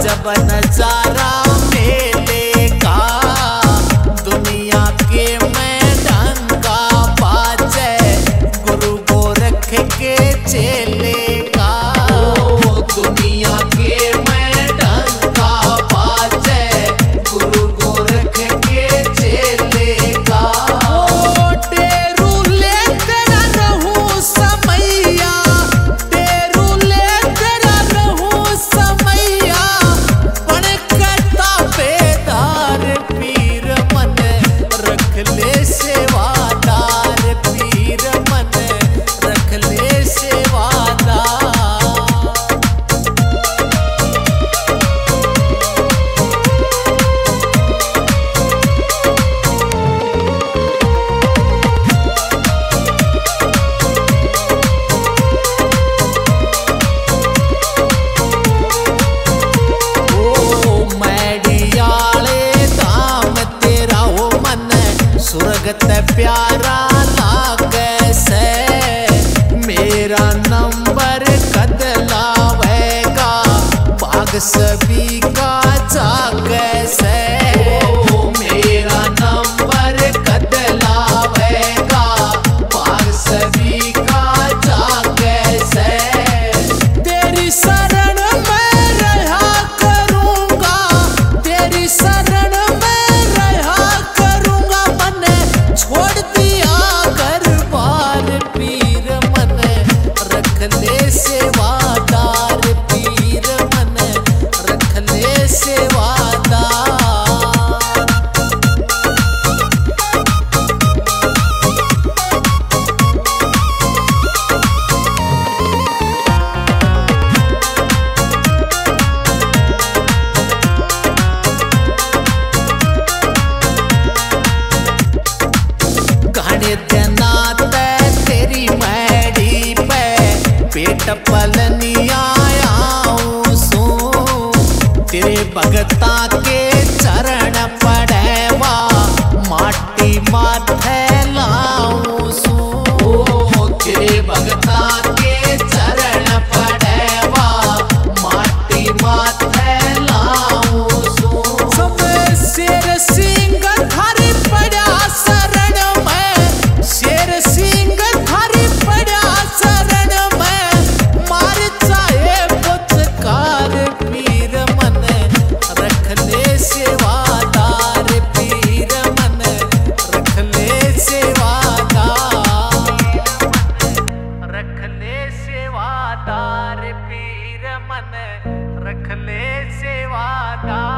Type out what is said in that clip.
जब नजारा मेले का दुनिया के मैदान का बाजे गुरु गोरख के चेले का। दुनिया के मैदान का बाजे गुरु गोरख के चेले का। टेरू लेकर रहूं समैया, टेरू लेकर रहूं समैया, बनकता बेदार पीर मन रख ले सेवादार, पीर मन रख ले सेवादार। सुरगत प्यारा लागे से मेरा नंबर कद लावेगा, बाग सभी का जागे से मेरा नंबर कद लावेगा, बाग सभी का जागे से। तेरी शरण में रहा करूँगा, तेरी शरण में रहा करूँगा, छोड़ दिया घर बार पीर मन रख ले सेवादार, पीर मन रख ले सेवादार। तेरी मैडी पे पेट पलनिया आऊं सू, तेरे भगता के चरण पड़ेवा माटी माथे लाऊं सू। तेरे भगता के चरण पड़ेवा माटी माथे लाऊं सू। सब शेर सिंह थारी पड़ा शरण में, शेर सिंह थारी पड़ा शरण में, मार चाहे पुचकार पीर मन रख ले सेवादार, पीर मन रख ले सेवादार, रख ले सेवादार, पीर मन रख ले सेवादार।